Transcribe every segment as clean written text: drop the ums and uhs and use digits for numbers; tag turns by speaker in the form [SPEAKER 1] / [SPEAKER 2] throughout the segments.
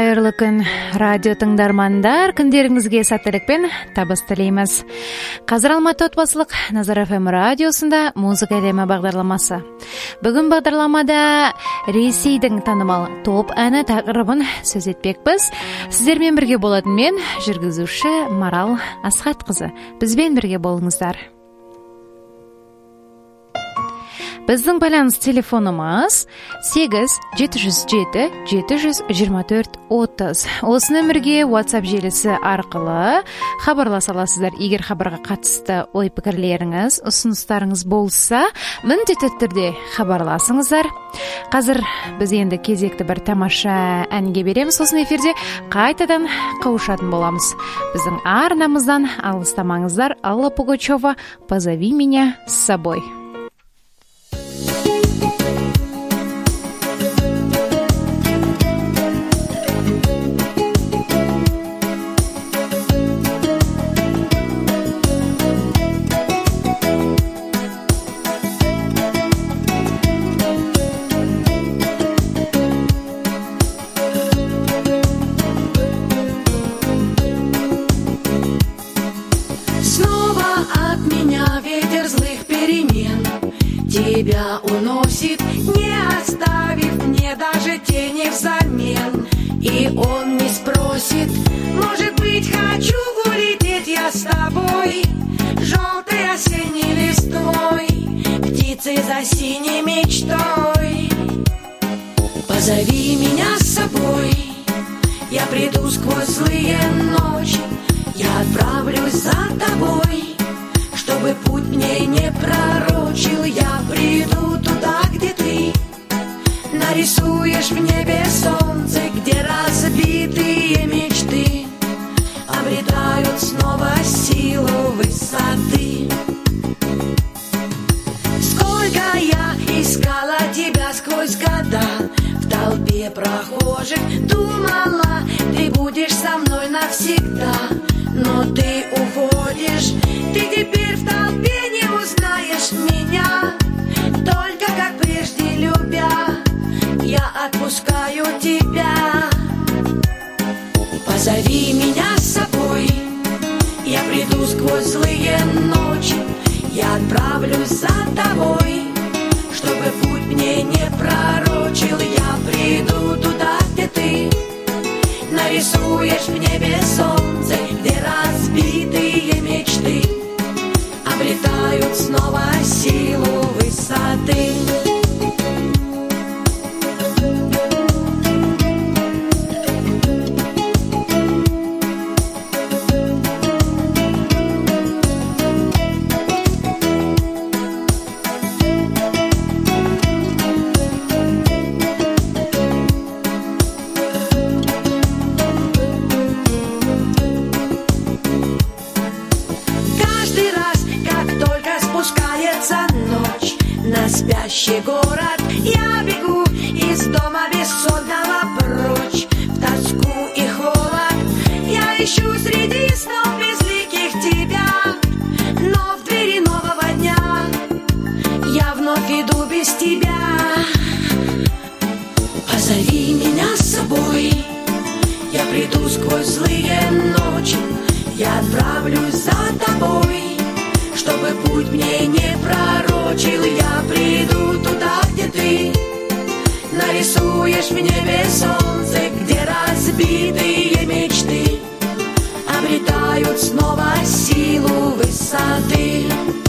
[SPEAKER 1] кайырлы күн радио тыңдармандар, күндеріңізге сәттілік пен табыс тілейміз. Қазір Алматы отбасылық Назар ФМ радиосында музыка әлемі бағдарламасы. Бүгін бағдарламада Ресейдің танымал топ әні тақырыбын сөз етпекпіз. Сіздермен бірге болатын мен, жүргізуші Марал Асхатқызы. Бізбен бірге болыңыздар. Біздің байланыс телефонымыз 8-707-724-30. Осы нөмірге WhatsApp желісі арқылы хабарласа аласыздар. Егер хабарға қатысты ой пікірлеріңіз, ұсыныстарыңыз болса, міндетті түрде хабарласыңыздар. Қазір біз енді кезекті бір тамаша әнге береміз. Сосын эфирде қайтадан қауышатын боламыз. Біздің арнамыздан алыстамаңыздар. Алла Пугачева «Позови меня с собой».
[SPEAKER 2] Тебя уносит, не оставив мне даже тени взамен. И он не спросит, может быть, хочу улететь я с тобой, желтой осенней листвой, птицей за синей мечтой. Позови меня с собой, я приду сквозь злые ночи, я отправлюсь за тобой, чтобы путь мне не пророчил. Я приду туда, где ты нарисуешь в небе солнце, где разбитые мечты обретают снова силу высоты. Сколько я искала тебя сквозь года, в толпе прохожих думала, ты будешь со мной навсегда. Но ты уходишь, ты теперь в толпе не узнаешь меня, только как прежде любя, я отпускаю тебя. Позови меня с собой, я приду сквозь злые ночи, я отправлюсь за тобой, чтобы путь мне не пророчил. Я приду туда, где ты нарисуешь в небе солнце, где разбитые мечты обретают снова силу высоты. Спящий город, я бегу из дома бессонного прочь, в тоску и холод я ищу среди снов безликих тебя, но в двери нового дня я вновь иду без тебя. Позови меня с собой, я приду сквозь злые ночи, я отправлюсь за тобой, чтобы путь мне не пророчил. Я приду туда, где ты нарисуешь в небе солнце, где разбитые мечты обретают снова силу высоты.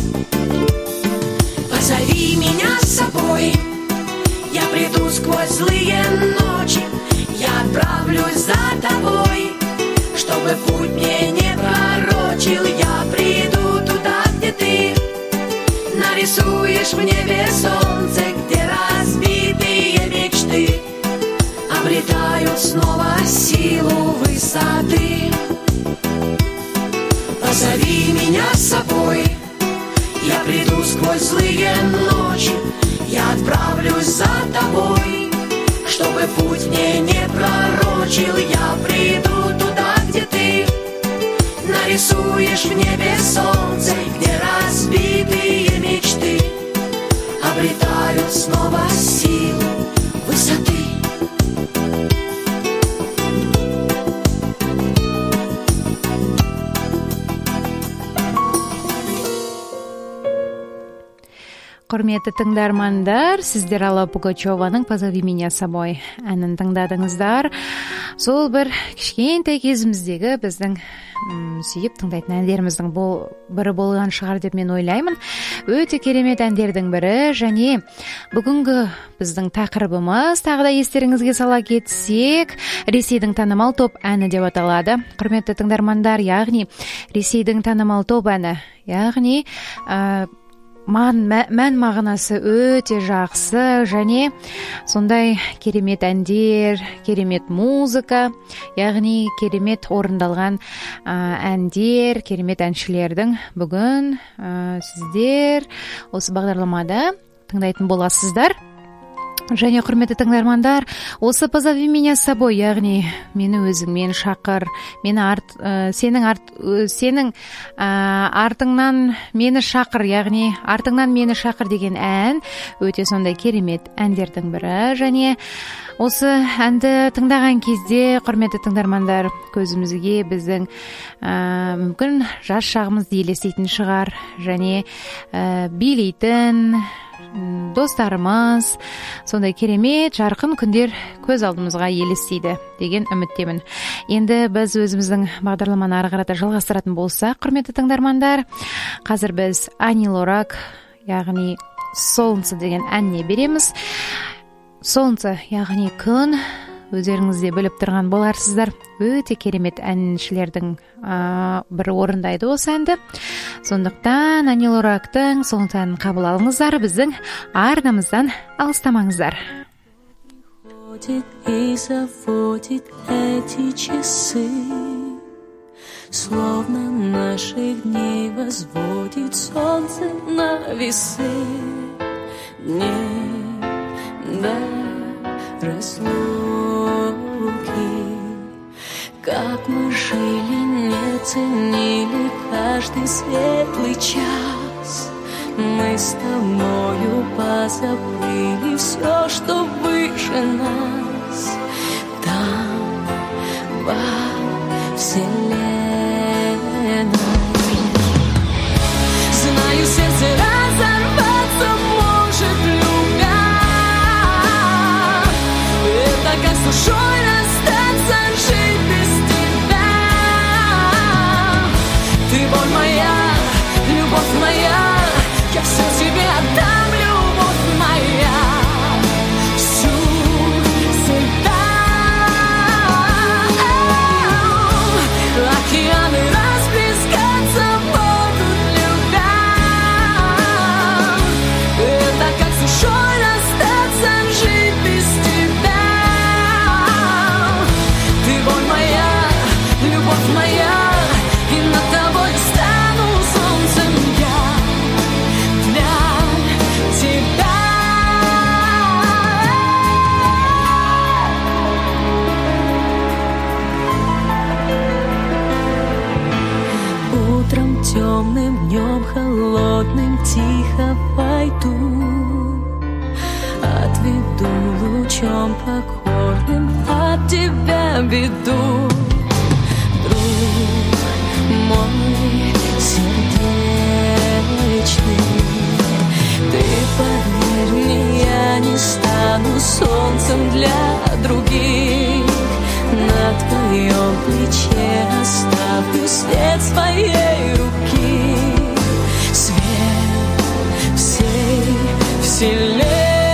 [SPEAKER 2] Позови меня с собой, я приду сквозь злые ночи, я отправлюсь за тобой, чтобы путь мне не пророчил. Я приду туда, где ты нарисуешь в небе солнце, где разбитые мечты обретают снова силу высоты. Позови меня с собой, я приду сквозь злые ночи, я отправлюсь за тобой, чтобы путь мне не пророчил. Я приду туда, где ты нарисуешь в небе солнце, где разбитые мечты обретают снова силу высоты.
[SPEAKER 1] Құрметті тыңдармандар, сіздер Алла Пугачеваның «Позови меня с собой» әнін тыңдадыңыздар. Сол бір кішкентай кезіміздегі біздің сүйіп тыңдайтын әндеріміздің бірі болған шығар деп мен ойлаймын. Өте керемет әндердің бірі, және бүгінгі біздің тақырыбымыз, тағы да естеріңізге сала кетсек, Ресейдің танымал топ әні деп аталады. Құрметті тыңдармандар, яғни Ресейдің танымал топ әні, яғни мән мағынасы өте жақсы, және сондай керемет әндер, керемет музыка, яғни керемет орындалған әндер, керемет әншілердің бүгін сіздер осы бағдарламада тыңдайтын боласыздар. Және құрметті тыңдармандар, осы «Позови меня с собой», яғни мені өзіңмен шақыр, сенің артыңнан мені шақыр, яғни артыңнан мені шақыр деген ән өте сондай керемет әндердің бірі. Және осы әнді тыңдаған кезде, құрметті тыңдармандар, көзімізге біздің мүмкін жас шағымыз елестейтін шығар, және билейтін достарымыз, сондай керемет жарқын күндер көз алдымызға елестейді деген үміттемін. Енді біз өзіміздің бағдарламаны ары қарата жалғастыратын болсақ, құрметті тыңдармандар, қазір біз Ани Лорак, яғни «Солнце» деген әніне береміз. «Солнце», яғни күн, өздеріңіз де біліп тұрған боларсыздар, өте керемет әншілердің бірі орындайды осы әнді. Сондықтан Ани Лорактың «Солнце» әнін қабыл алыңыздар, біздің арнамыздан алыстамаңыздар.
[SPEAKER 3] И заводит эти часы, словно наших дней возводит солнце на весы. Не до разлуки, как мы жили, не ценили каждый светлый час. Мы с тобою позабыли все, что выше нас. Там, во вселенной. Знаю, сердце разорваться может, любя. Это как с душой расстаться, жить без тебя. Ты боль моя, любовь моя, я все тебе отдам, любовь моя, всю себя. Океаны расплескаться будут, любя. Это как с душой расстаться, жить без тебя. Ты боль моя, любовь моя, и над тобой стану солнцем я. Утром темным, днем холодным тихо пойду, отведу лучом покорным от тебя беду. Друг мой сердечный, ты поверь мне, я не стану солнцем для других. На твоем плече оставлю след своей руки, свет всей вселенной.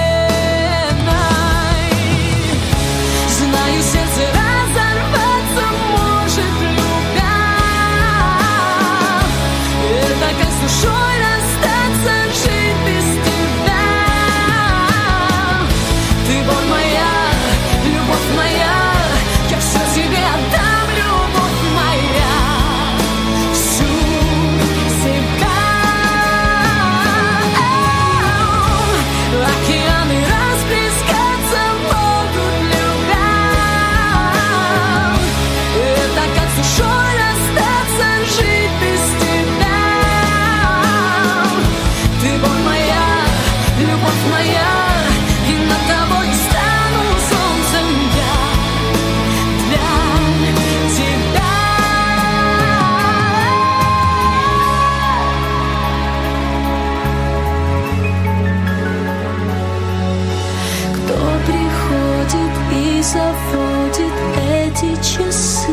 [SPEAKER 3] Знаю, сердце разорваться может, любя. Это как с душой расстаться, жить без тебя. Ты боль моя, любовь моя, я все тебе отдам, любовь моя, всю себя. Океаны расплескаться будут, любя. Это как с душой расстаться, жить без тебя. Ты боль моя, любовь моя, и над тобой стану солнцем я. Для тебя. заводит эти часы.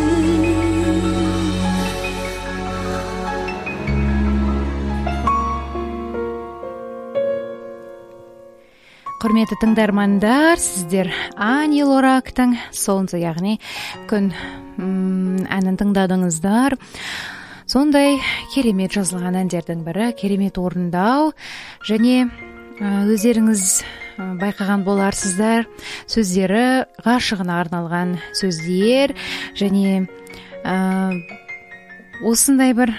[SPEAKER 1] Құрметті тыңдармандар, сіздер Ани Лорактың «Солнце», яғни күн әнін тыңдадыңыздар. Сондай керемет жазылған әндердің бірі, керемет орындау, және өздеріңіз байқаған боларсыздар, сөздері ғашығына арналған сөздер, және осындай бір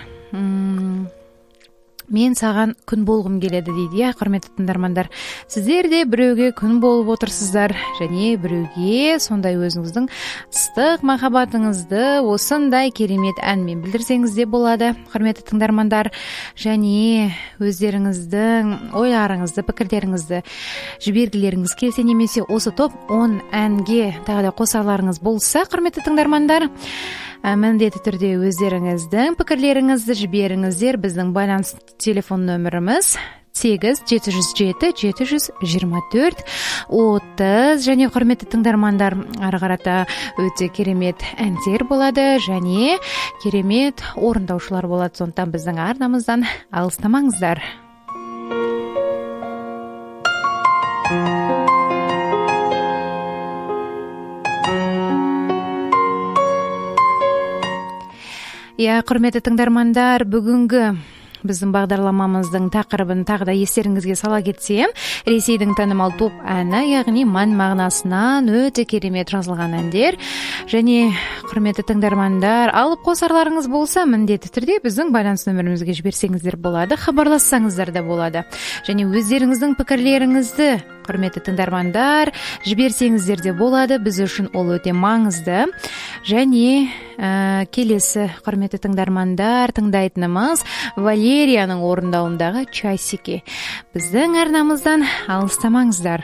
[SPEAKER 1] мен саған күн болғым келеді дейді. Құрметті тыңдармандар, сіздер де біреуге күн болып отырсыздар, және біреуге сондай өзіңіздің ыстық махаббатыңызды осындай керемет әнмен білдірсеңіз де болады. Құрметті тыңдармандар, және өздеріңіздің ойларыңызды, пікірлеріңізді жібергілеріңіз келсе, немесе осы топ 10 әнге тағы да қосарларыңыз болса, құрметті тыңдармандар, міндетті түрде өздеріңіздің пікірлеріңізді жіберіңіздер. Біздің байланыс телефон нөміріміз 8-724-724-30. Және құрметті тыңдармандар, ары қарата өте керемет әндер болады, және керемет орындаушылар болады. Сондықтан біздің арнамыздан алыстамаңыздар. Құрметті тыңдармандар, бүгінгі біздің бағдарламамыздың тақырыбын тағы да естеріңізге сала кетсем, Ресейдің танымал топ әні, яғни мән мағынасынан өте керемет жазылған әндер. Және құрметті тыңдармандар, алып қосарларыңыз болса, міндетті түрде біздің байланыс нөмірімізге жіберсеңіздер болады, хабарлассаңыздар да болады. Және өздеріңіздің пікірлеріңізді, құрметті тыңдармандар, жіберсеңіздер де болады. Біз үшін ол өте маңызды. Және келесі, құрметті тыңдармандар, тыңдайтынымыз Валерияның орындауындағы «Часики». Біздің арнамыздан алыстамаңыздар.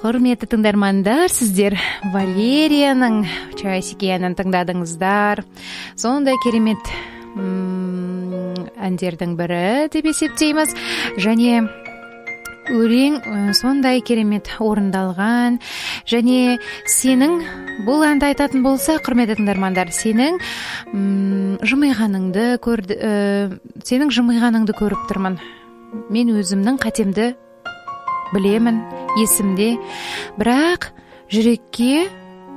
[SPEAKER 1] Құрметті тыңдармандар, сіздер Валерияның часики әнін тыңдадыңыздар. Сондай керемет әндердің бірі деп есептейміз. Және өлең сондай керемет орындалған. Және сенің, бұл әнді айтатын болса, құрметті тыңдармандар, сенің жымиғаныңды көріп тұрмын. Мен өзімнің қатемді білемін, есімде, бірақ жүрекке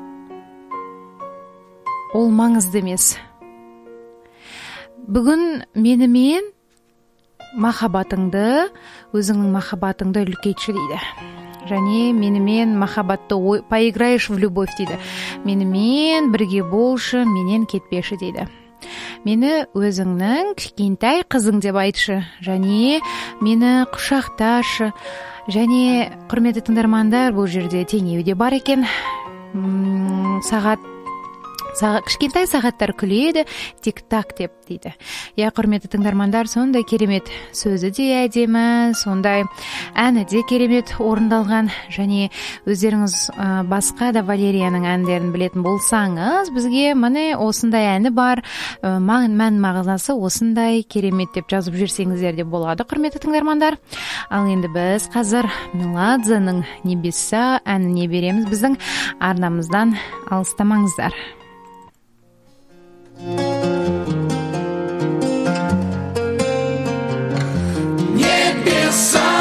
[SPEAKER 1] ол маңызды емес. Бүгін менімен махаббатыңды, өзіңнің махаббатыңды үлкейтші дейді. Және менімен махаббатты поиграешь в любовь дейді. Менімен бірге болшы, менен кетпеші дейді. Мені өзіңнің кішкентай қызың деп айтшы, және мені құшақташы. Және құрметті тыңдармандар, бұл жерде теңеу де бар екен. Кішкентай сағаттар күледі, тик-так деп дейді. Құрметті тыңдармандар, сондай керемет сөзі де әдемі, сондай әні де керемет орындалған. Және өздеріңіз басқа да Валерияның әндерін білетін болсаңыз, бізге міне осындай әні бар, мән мағынасы осындай керемет деп жазып жүрсеңіздер де болады, құрметті тыңдармандар. Ал енді біз қазір Меладзаның Небеса әніне береміз. Біздің арнамыздан алыстамаңыздар.
[SPEAKER 4] Небеса,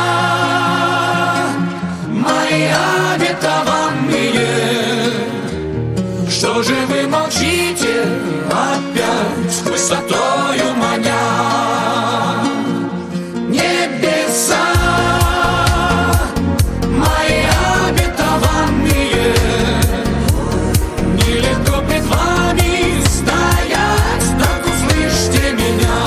[SPEAKER 4] мои обетованные, что же вы молчите опять с высотою маня? Небеса, мои обетованные, нелегко пред вами стоять, так услышьте меня.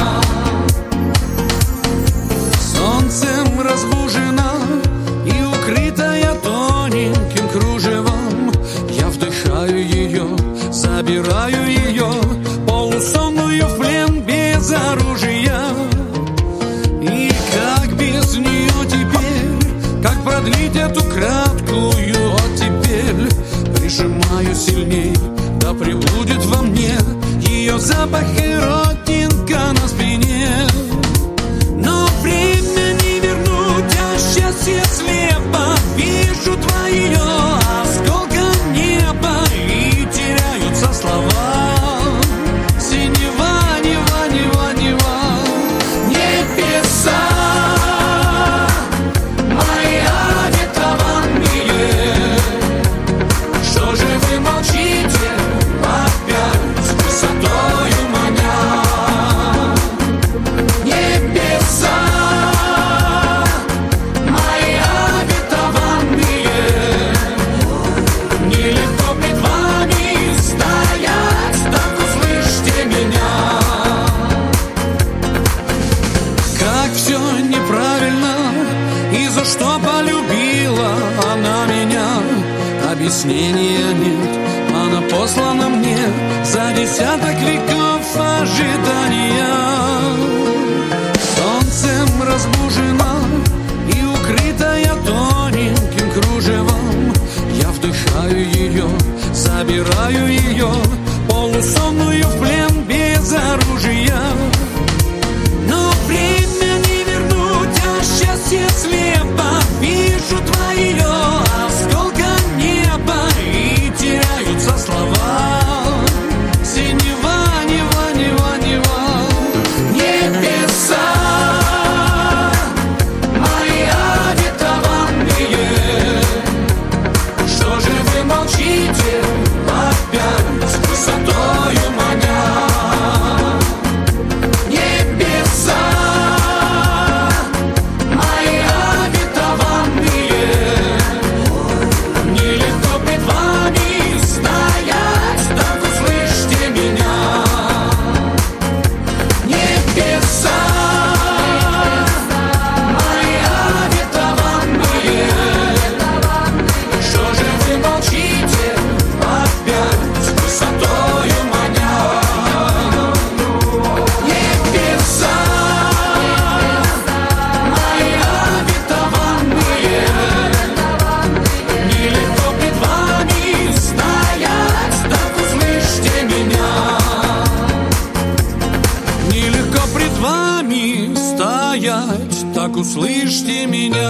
[SPEAKER 4] Солнцем разбужена и укрытая тоненьким кружевом, я вдыхаю ее, забираю ее, полусонную в плен без оружия. И как без нее теперь, как продлить эту краткую оттепель? Прижимаю сильней, да пребудет во мне ее запах и родинка на спине. Но время не вернуть, а счастье слепо. Вижу твое осколком неба, и теряются слова. Синева, нева, нева, нева. Небеса, мои обетованные, что же вы молчите опять с высотою маня? Небеса, мои обетованные, нелегко пред вами стоять, так услышьте меня. Как все неправильно, и за что полюбила она меня? Объяснения нет, она послана мне за десяток веков ожидания. Солнцем разбужена и укрытая тоненьким кружевом, я вдыхаю ее, забираю ее, полусонную в плен без оружия. Но время не вернуть, а счастье слепо. Вижу твое осколком неба, и теряются слова. Синева, стоять, так услышьте меня.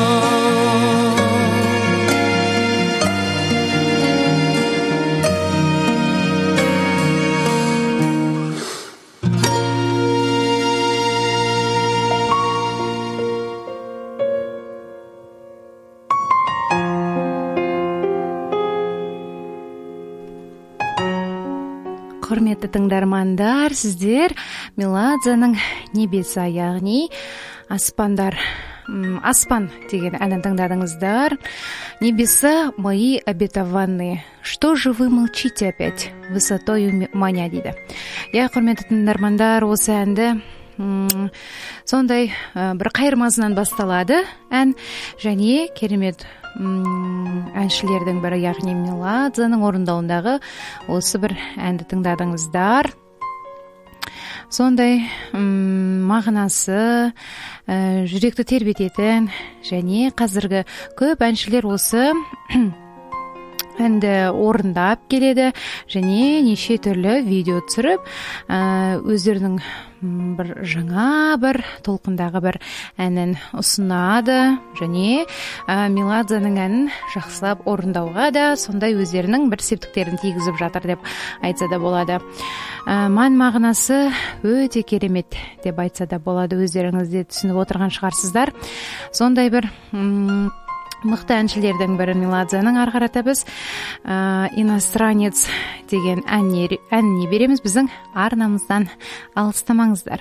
[SPEAKER 1] Құрметті тыңдармандар, сіздер Меладзаның небесі, яғни аспан деген әнін тыңдадыңыздар. Небеса мои обетованные, что же вы молчите опять, высотою маня дейді. Құрметті тыңдармандар, осы әнді сондай бір қайырмасынан басталады ән, және керемет әншілердің бірі, яғни Меладзаның орындауындағы осы бір әнді тыңдадыңыздар. Сондай мағынасы, жүректі тербететін, және қазіргі көп әншілер осы әнді орындап келеді, және неше түрлі видео түсіріп, өздерінің бір жаңа бір толқындағы бір әнін ұсынады, және Меладзаның әнін жақсылап орындауға да сондай өздерінің бір септіктерін тигізіп жатыр деп айтса да болады. Мағынасы өте керемет деп айтса да болады, өздеріңіз де түсініп отырған шығарсыздар. Сондай бір мықты әншілердің бірі Меладзаның. Ары қарата біз иностранец деген әніне береміз. Біздің арнамыздан алыстамаңыздар.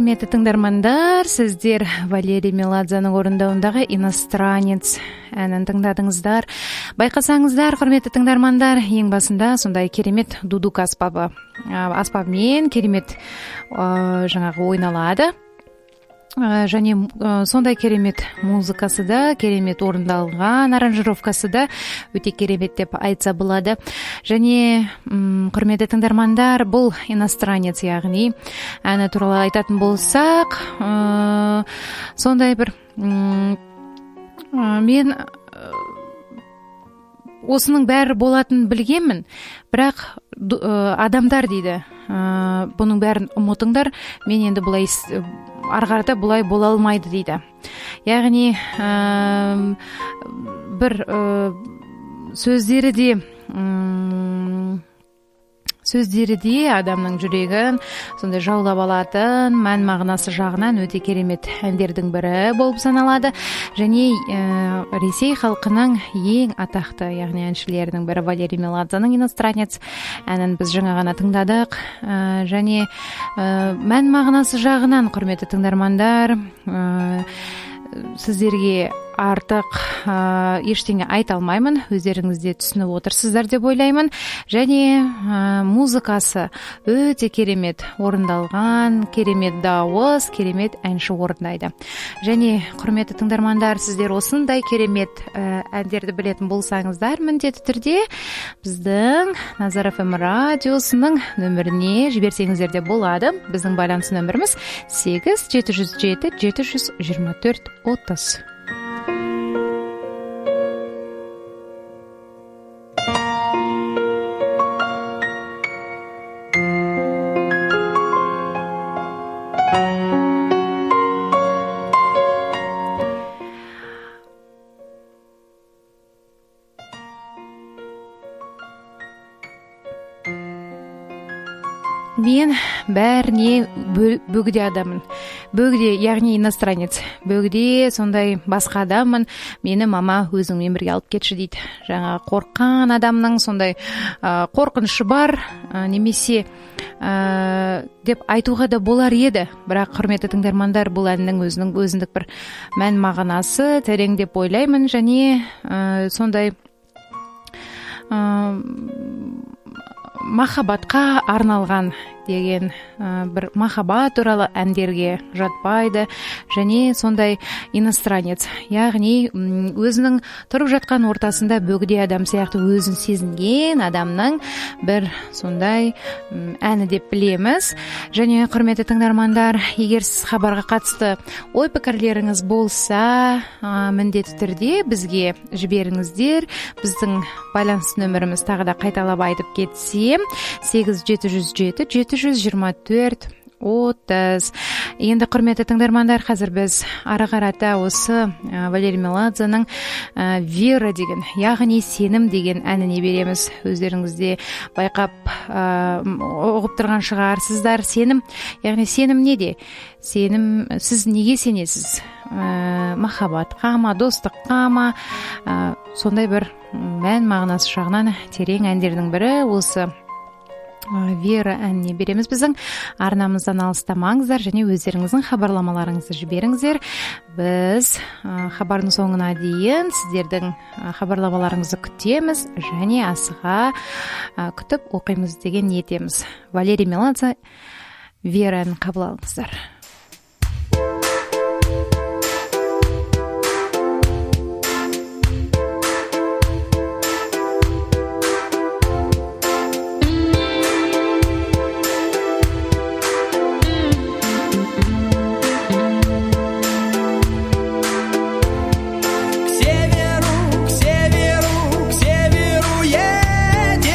[SPEAKER 1] Құрметті тыңдармандар, сіздер Валерий Меладзаның орындауындағы «Иностранец» әнін тыңдадыңыздар. Байқасаңыздар, құрметті тыңдармандар, ең басында сондай керемет дудук аспабымен керемет жаңағы ойналады. Және сондай керемет музыкасы да, керемет орындалған аранжировкасы да өте керемет деп айтса болады. Және құрметті тыңдармандар, бұл «Иностранец», яғни әні туралы айтатын болсақ, сондай бір мен осының бәрі болатын білгенмін, бірақ адамдар дейді, бұның бәрін ұмытыңдар, мен енді бұлай арғарда бұлай бола алмайды дейді. Яғни бір сөздері де адамның жүрегін сондай жаулап алатын, мән мағынасы жағынан өте керемет әндердің бірі болып саналады. Және Ресей халқының ең атақты, яғни әншілерінің бірі Валерий Меладзаның «Иностранец» әнін біз жаңа ғана тыңдадық. Және мән мағынасы жағынан, құрметті тыңдармандар, сіздерге артық ештеңе айта алмаймын, өздеріңізде түсініп отырсыздар деп ойлаймын. Және музыкасы өте керемет орындалған, керемет дауыс, керемет әнші орындайды. Және құрметті тыңдармандар, сіздер осындай керемет әндерді білетін болсаңыздар, міндетті түрде біздің Назар FM радиосының нөміріне жіберсеңіздер де болады. Біздің байланыс нөміріміз 8-707-724-30. Мен бәріне бөгде адамын. Бөгде, яғни иностранец. Бөгде сондай басқа адамын. Мені мама өзіңмен бірге алып кетші дейді. Жаңа қорқан адамның сондай қорқынышы бар, немесе деп айтуға да болар еді. Бірақ құрметті тыңдармандар, бұл әннің өзінің өзіндік бір мән мағынасы терең деп ойлаймын. Және сондай махаббатқа арналған деген бір махаббат туралы әндерге жатпайды. Және сондай иностранец, яғни өзінің тұрып жатқан ортасында бөгде адам сияқты өзін сезінген адамның бір сондай әні деп білеміз. Және құрметті тыңдармандар, егер сіз хабарға қатысты ой пікірлеріңіз болса, міндетті түрде бізге жіберіңіздер. Біздің байланыс нөміріміз тағы да қайталап айтып кетсем, 8-707-724-30. Енді құрметті тыңдармандар, қазір біз ары қарата осы Валерий Меладзаның «Вера» деген, яғни сенім деген әніне береміз. Өздеріңізде байқап ұғып тұрған шығарсыздар. Сенім, яғни сенім неде? Сенім, сіз неге сенесіз? Махаббатқа ма, достыққа ма? Сондай бір мән мағынасы жағынан терең әндердің бірі осы «Вера» әніне береміз. Біздің арнамыздан алыстамаңыздар және өздеріңіздің хабарламаларыңызды жіберіңіздер. Біз хабардың соңына дейін сіздердің хабарламаларыңызды күтеміз және асыға күтіп оқимыз деген ниеттеміз. Валерий Меладзе «Вера» әнін қабыл алыңыздар.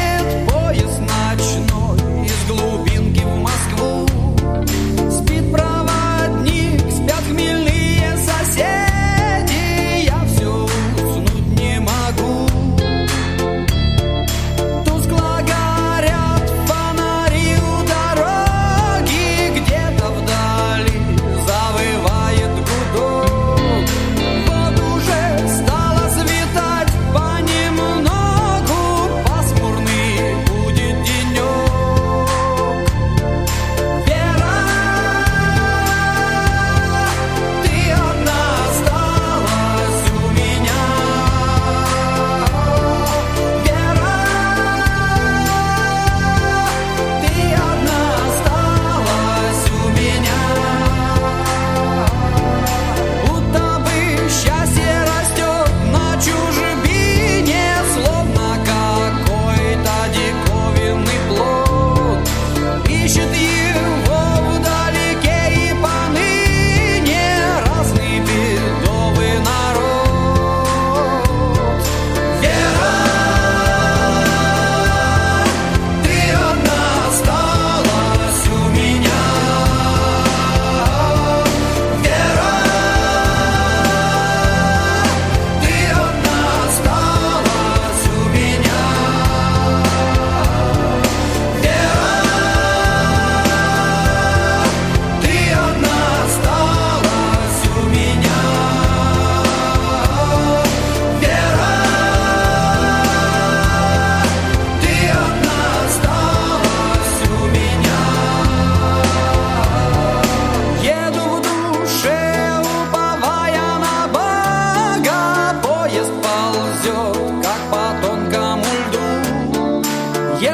[SPEAKER 5] Спит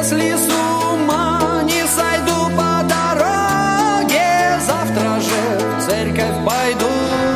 [SPEAKER 4] если с ума не сойду по дороге, завтра же в церковь пойду.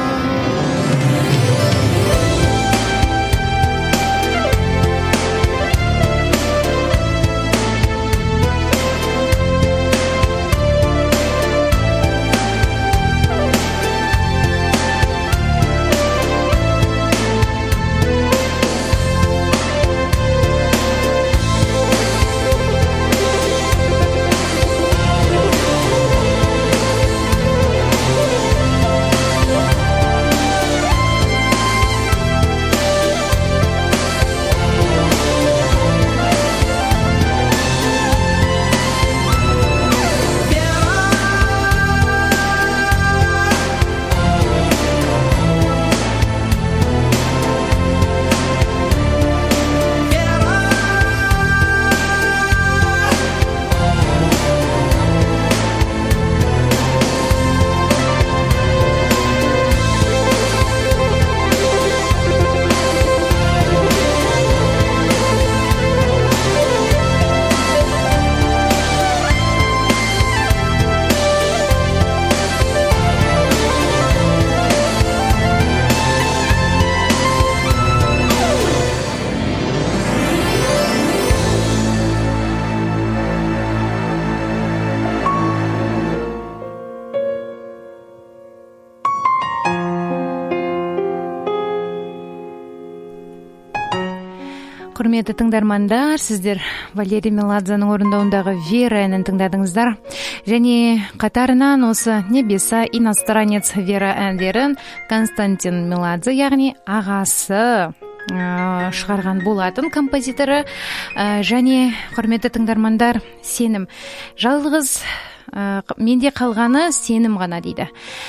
[SPEAKER 1] Құрметті тыңдармандар, сіздер Валерий Меладзаның орындауындағы Вера әнін тыңдадыңыздар. Және қатарынан осы Небеса, Иностранец, Вера әндерін Константин Меладзе, яғни ағасы шығарған болатын композиторы. Және құрметті тыңдармандар, сенім. Жалғыз менде қалғаны сенім ғана дейді.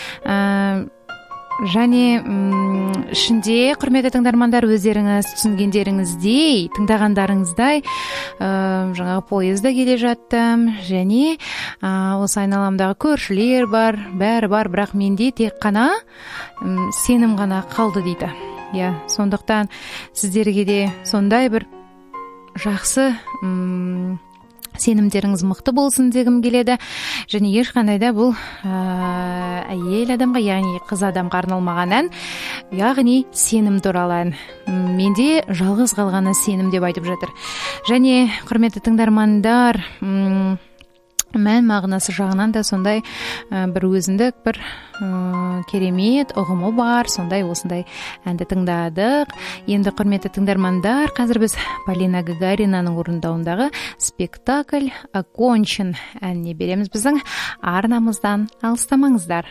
[SPEAKER 1] Және ішінде құрметті тыңдармандар, өздеріңіз түсінгендеріңіздей, тыңдағандарыңыздай жаңағы поезда келе жаттым, және осы айналамдағы көршілер бар, бәрі бар, бірақ менде тек қана сенім ғана қалды дейді. Сондықтан сіздерге де сондай бір жақсы сенімдеріңіз мықты болсын дегім келеді. Және ешқандай да бұл әйел адамға, яғни қыз адамға арналмаған ән, яғни сенім туралы ән. Менде жалғыз қалғаны сенім деп айтып жатыр. Және құрметті тыңдармандар, мән мағынасы жағынан да сондай бір өзіндік бір керемет ұғымы бар, сондай осындай әнді тыңдадық. Енді құрметті тыңдармандар, қазір біз Полина Гагаринаның орындауындағы спектакль «Окончен» әніне береміз. Біздің арнамыздан алыстамаңыздар.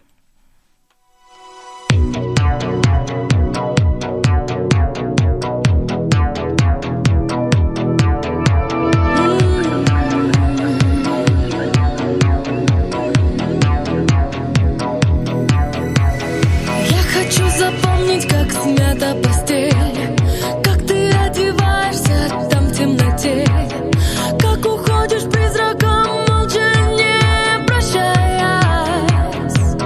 [SPEAKER 3] Как смята постель, как ты одеваешься там в темноте, как уходишь призраком, молча не прощаясь.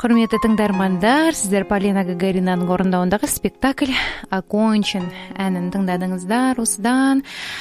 [SPEAKER 1] Құрметті тыңдармандар, сіздер Полина Гагаринаның орындауындағы спектакль «Окончен» әнін тыңдадыңыздар. Осыдан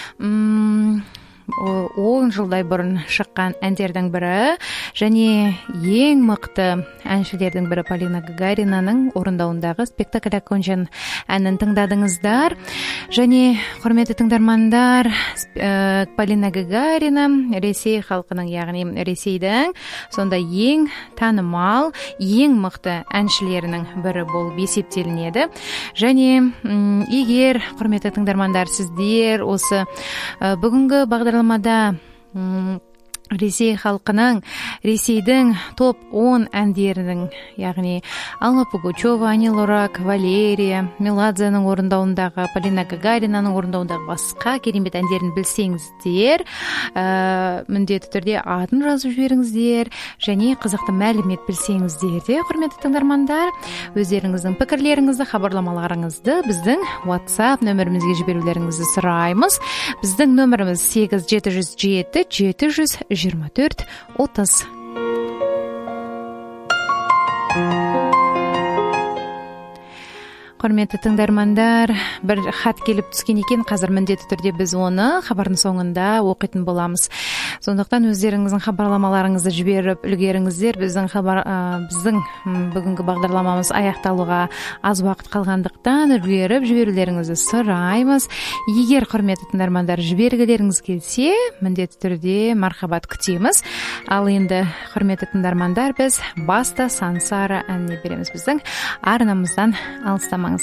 [SPEAKER 1] 10 жылдай бұрын шыққан әндердің бірі және ең мықты әншілердің бірі Полина Гагаринаның орындауындағы спектакль «Окончен» әнін тыңдадыңыздар. Және құрметті тыңдармандар, Полина Гагарина Ресей халқының, яғни Ресейдің сонда ең танымал, ең мықты әншілерінің бірі болып есептелінеді. Және егер құрметті тыңдармандар, сіздер осы бүгінгі бағдарламада Ресей халқының, Ресейдің топ 10 әндерінің, яғни Алма Пугачева, Ани Лорак, Валерия, Меладзенің орындауындағы, Полина Гагаринаның орындауындағы басқа керемет әндерін білсеңіздер, міндетті түрде атын жазып жіберіңіздер, және қызықты мәлімет білсеңіздер де, құрметті тыңдармандар, өздеріңіздің пікірлеріңізді, хабарламаларыңызды біздің WhatsApp нөмірімізге жіберулеріңізді сұраймыз. Біздің нөміріміз 8707 724 30. Құрметті тыңдармандар, бір хат келіп түскен екен, қазір міндетті түрде біз оны хабардың соңында оқитын боламыз. Сондықтан өздеріңіздің хабарламаларыңызды жіберіп үлгеріңіздер. Біздің бүгінгі бағдарламамыз аяқталуға аз уақыт қалғандықтан үлгеріп жіберулеріңізді сұраймыз. Егер құрметті тыңдармандар жібергілеріңіз келсе, міндетті түрде мархабат күтеміз. Ал енді құрметті тыңдармандар, біз баста Сансара әніне береміз. Біздің арнамыздан алыстамаңыздар.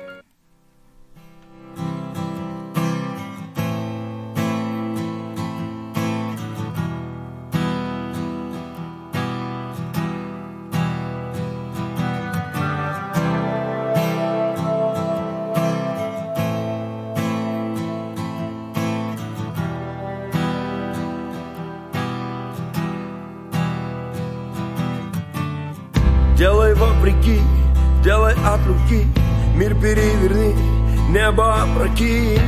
[SPEAKER 5] Делай вопреки, делай от руки, мир переверни, небо опрокинь.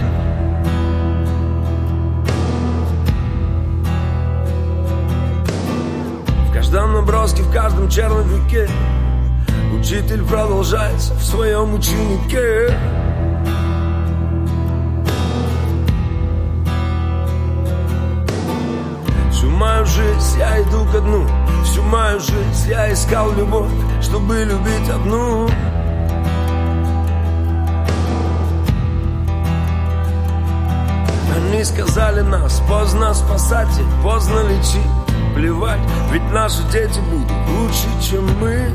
[SPEAKER 5] В каждом наброске, в каждом черновике учитель продолжается в своем ученике. Всю мою жизнь я иду ко дну, всю мою жизнь я искал любовь, чтобы любить одну. Они сказали нас, поздно спасать и поздно лечить. Плевать, ведь наши дети будут лучше, чем мы.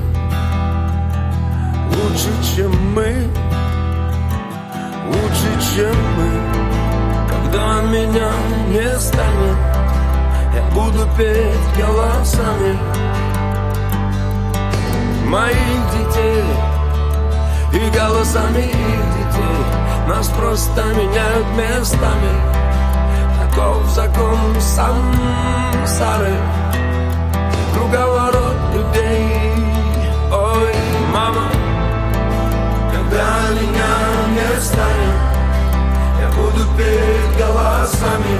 [SPEAKER 5] Лучше, чем мы. Лучше, чем мы. Когда меня не станет, я буду петь голосами моих детей и голосами их детей. Нас просто меняют местами. Таков закон сансары, круговорот людей. Ой, мама, когда меня не станет, я буду петь голосами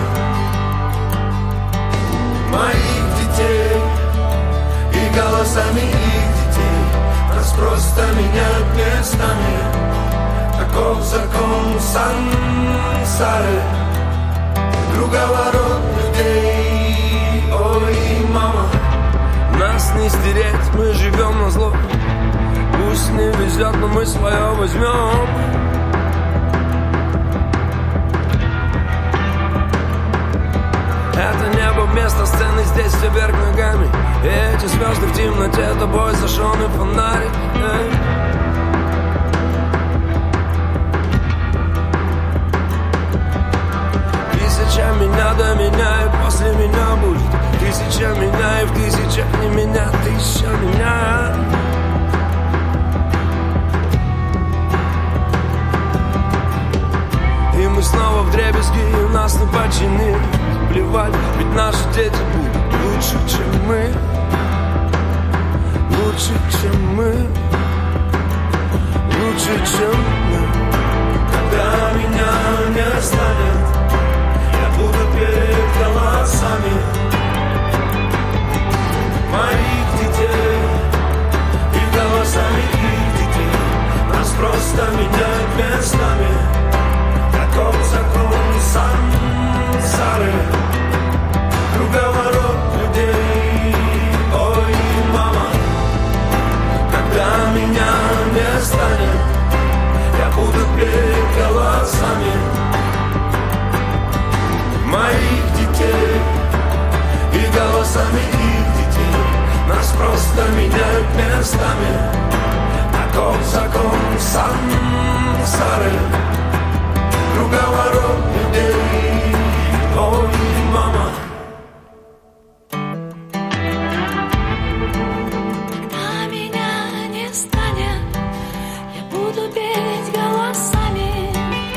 [SPEAKER 5] моих детей и голосами их детей. Нас просто меняют местами. Таков закон сансары, круговорот людей. Ой, мама, нас не стереть, мы живем на зло. Пусть не везет, но мы свое возьмем. Это небо вместо сцены, здесь все вверх ногами. Эти звезды в темноте, тобой зажженный фонарик. Тысяча меня до меня, и после меня будет тысяча меня, и в тысячах не меня, тысяча меня. И мы снова вдребезги, и нас не починить. Плевать, ведь наши дети будут лучше, чем мы. Лучше, чем мы. Лучше, чем мы. Когда меня не станет, я буду петь голосами моих детей меняют местами. Таков закон сансары, круговорот людей. Ой, мама.
[SPEAKER 3] Когда меня не станет, я буду петь голосами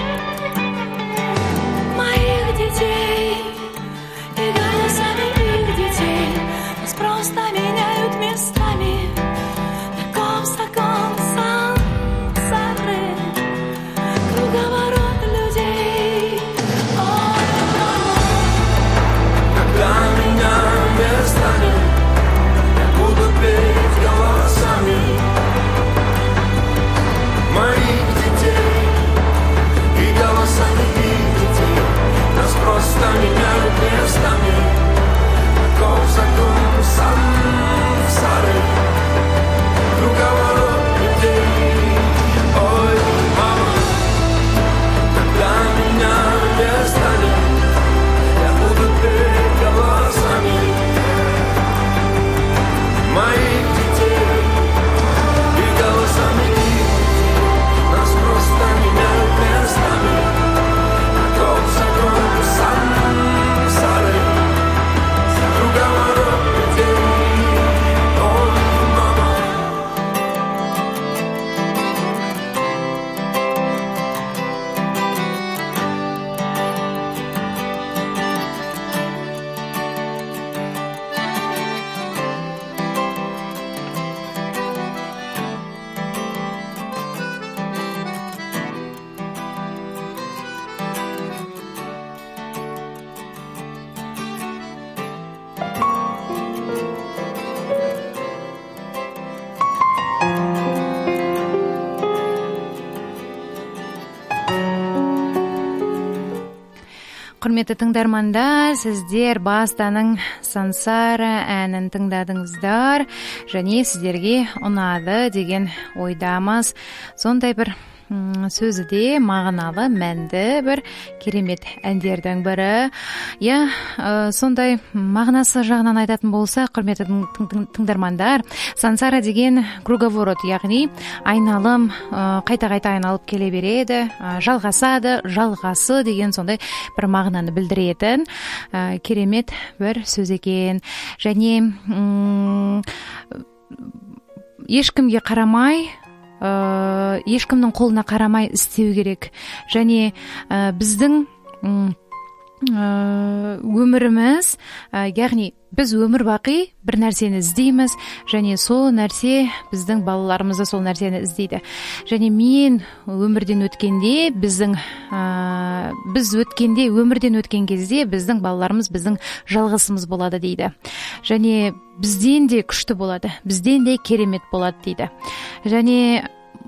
[SPEAKER 3] моих детей и голосами их детей. Нас просто меняют местами. Таков закон сансары, круговорот людей. Ой, мама.
[SPEAKER 5] Когда меня не станет, я буду петь голосами моих детей и голосами их детей. Нас просто меняют местами. Таков закон сансары, круговорот людей. Ой, мама. Когда меня не станет, я буду петь голосами моих детей и голосами их детей. Нас просто меняют местами. Таков закон сансары, круговорот людей. Ой, мама.
[SPEAKER 1] Құрметті тыңдармандар, сіздер Бастаның Сансара әнін тыңдадыңыздар, және сіздерге ұнады деген ойдамыз. Сондай бір сөзі де мағыналы, мәнді бір керемет әндердің бірі. Сондай мағынасы жағынан айтатын болса, құрметті тыңдармандар, сансара деген круговорот, яғни айналым, қайта-қайта айналып келе береді, жалғасады, жалғасы деген сондай бір мағынаны білдіретін керемет бір сөз екен. Және ешкімге қарамай, ешкімнің қолына қарамай істеу керек. Және біздің өміріміз, яғни біз өмір бақи бір нәрсені іздейміз, және сол нәрсе біздің балаларымыз да сол нәрсені іздейді. Және мен өмірден өткенде, өмірден өткен кезде біздің балаларымыз біздің жалғасымыз болады дейді. Және бізден де күшті болады, бізден де керемет болады дейді. Және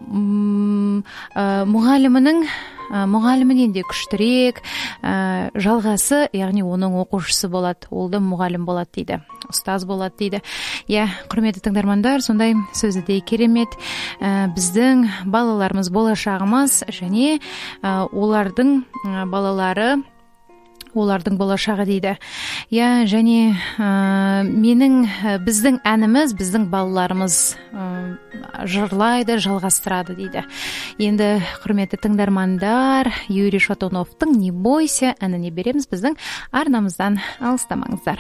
[SPEAKER 1] мұғалімінен де күштірек жалғасы, яғни оның оқушысы болады, ол да мұғалім болады дейді, ұстаз болады дейді. Құрметті тыңдармандар, сондай сөзі де керемет. Біздің балаларымыз болашағымыз, және олардың балалары олардың болашағы дейді. Және біздің әніміз, біздің балаларымыз жырлайды, жалғастырады дейді. Енді құрметті тыңдармандар, Юрий Шатуновтың «Не бойся» әніне береміз, біздің арнамыздан алыстамаңыздар.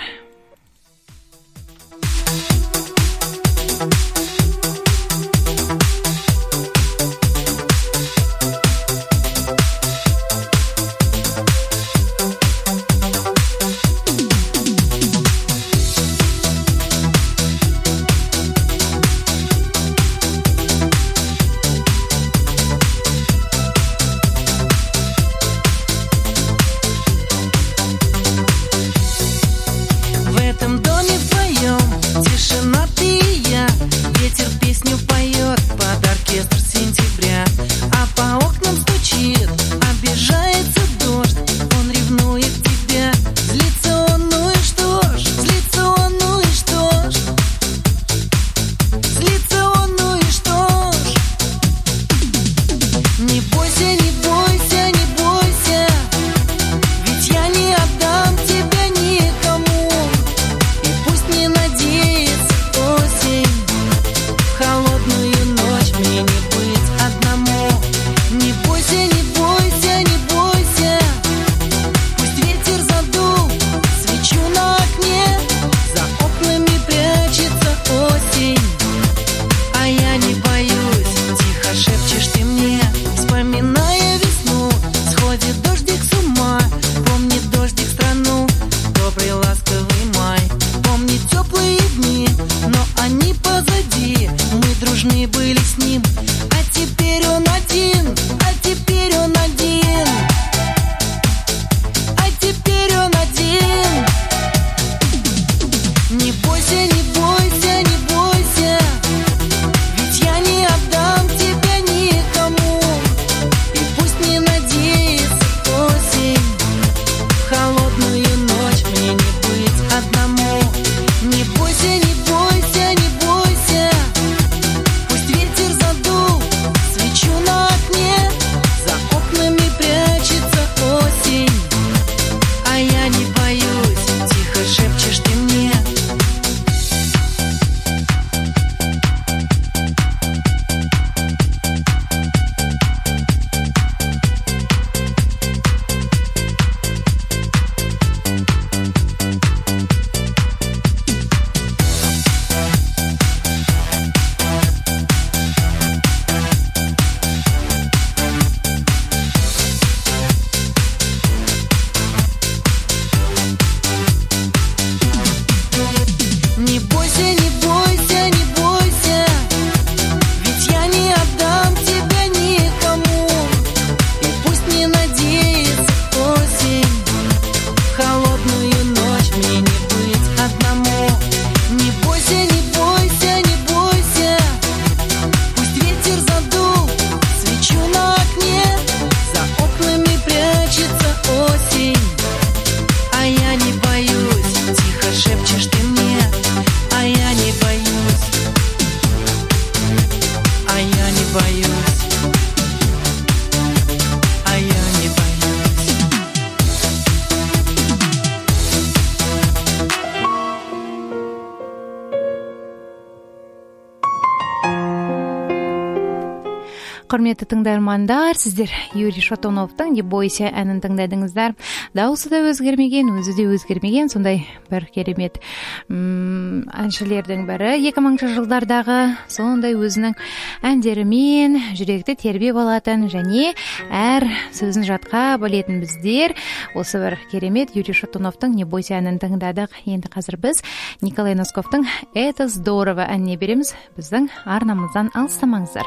[SPEAKER 1] құрметті тыңдармандар, сіздер Юрий Шатуновтың «Не бойся» әнін тыңдадыңыздар. Дауысы да өзгермеген, өзі де өзгермеген, сондай бір керемет әншілердің бірі. 2000 жылдардағы сондай өзінің әндерімен жүректі тербеп алатын және әр сөзін жатқа білетін біздер осы бір керемет Юрий Шатуновтың «Не бойся» әнін тыңдадық. Енді қазір біз Николай Носковтың «Это здорово» әніне береміз. Біздің арнамыздан алыстамаңыздар.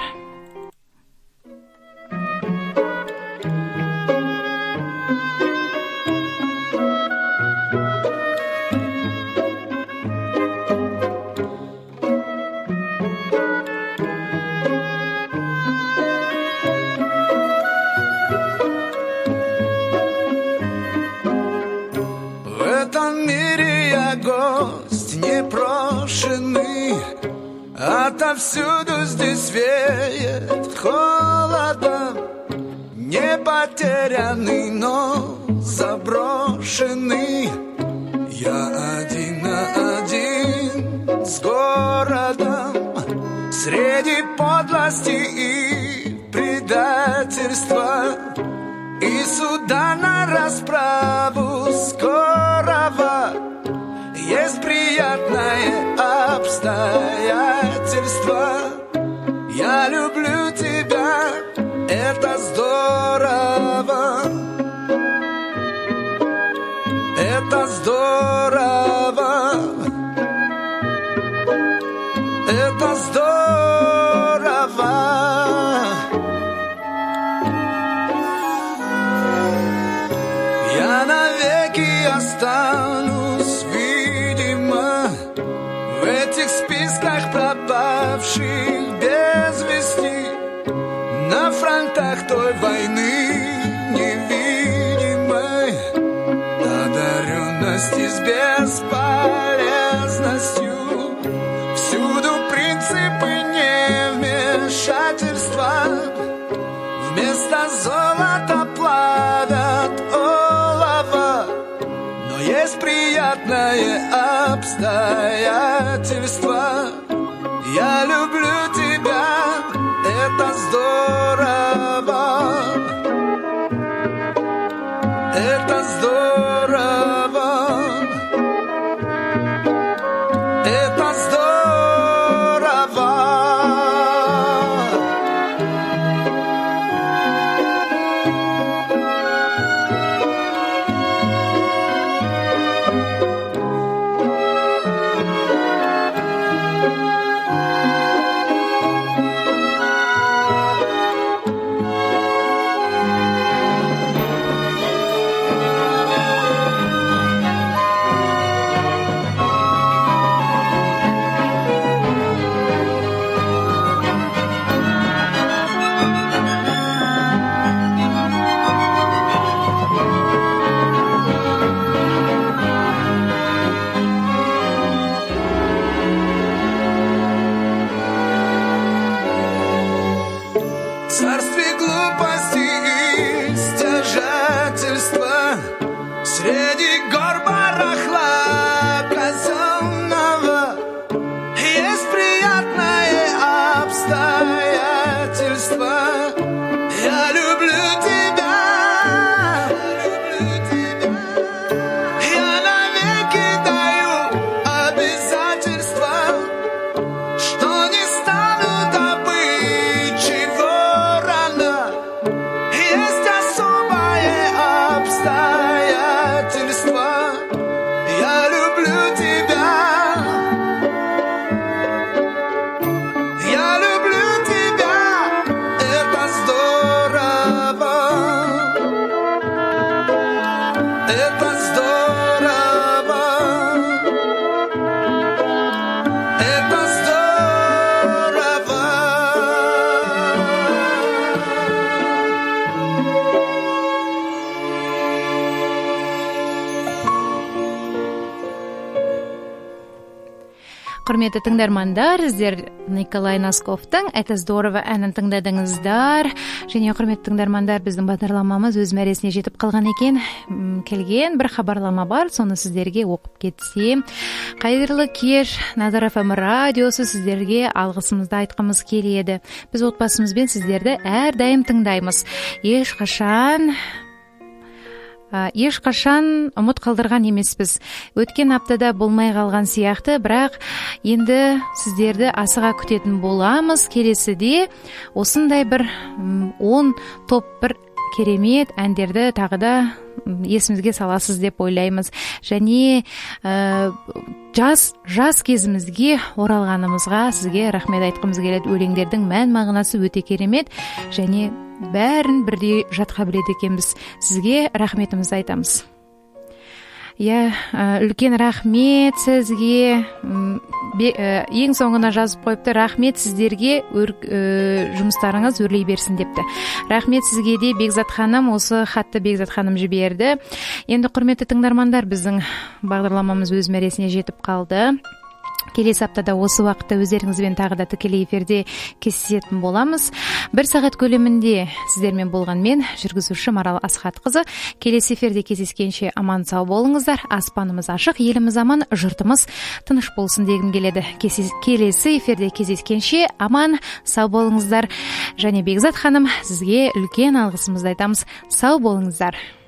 [SPEAKER 4] В этом мире я гость непрошенный, отовсюду здесь веет холодом, не потерянный, но заброшенный. Я один на один с городом, среди подлости и предательства, и суда на расправу скорого. Есть приятное обстоятельство. Я люблю тебя, это здорово. Это здорово. Это здорово. Я навеки останусь, видимо, в этих списках пропавших без вести, на фронтах той войны невидимой, одаренности с бесполезностью. Всюду принципы невмешательства, вместо золота плавят олово. Но есть приятное обстоятельство. Я люблю тебя, это здорово. Это здорово. Это здорово.
[SPEAKER 1] Құрметті тыңдармандар, сіздер Николай Носковтың «Это здорово» әнін тыңдадыңыздар. Және құрметті тыңдармандар, біздің бағдарламамыз өз мәресіне жетіп қалған екен. Келген бір хабарлама бар, соны сіздерге оқып кетсем. Қайырлы кеш, Назар ФМ радиосы, сіздерге алғысымызды айтқымыз келеді. Біз отбасымызбен сіздерді әрдайым тыңдаймыз. Ешқашан ұмыт қалдырған емеспіз. Өткен аптада болмай қалған сияқты, бірақ енді сіздерді асыға күтетін боламыз. Келесіде осындай бір 10 топ бір керемет әндерді тағы да есімізге саласыз деп ойлаймыз. Және жас кезімізге оралғанымызға сізге рахмет айтқымыз келеді. Өлеңдердің мән мағынасы өте керемет және бәрін бірдей жатқа біледі екенбіз. Сізге рахметімізді айтамыз. Үлкен рахмет сізге. Ең соңына жазып қойыпты, рахмет сіздерге, жұмыстарыңыз өрлей берсін депті. Рахмет сізге де, Бекзат ханым, осы хатты Бекзат ханым жіберді. Енді құрметті тыңдармандар, біздің бағдарламамыз өз мәресіне жетіп қалды. Келесі аптада осы уақытта өздеріңізбен тағы да тікелей эфирде кездесетін боламыз. 1 сағат көлемінде сіздермен болған мен, жүргізуші Марал Асхатқызы. Келесі эфирде кездескенше аман сау болыңыздар. Аспанымыз ашық, еліміз аман, жұртымыз тыныш болсын дегім келеді. Келесі эфирде кездескенше аман сау болыңыздар. Және Бекзат ханым, сізге үлкен алғысымызды айтамыз. Сау болыңыздар.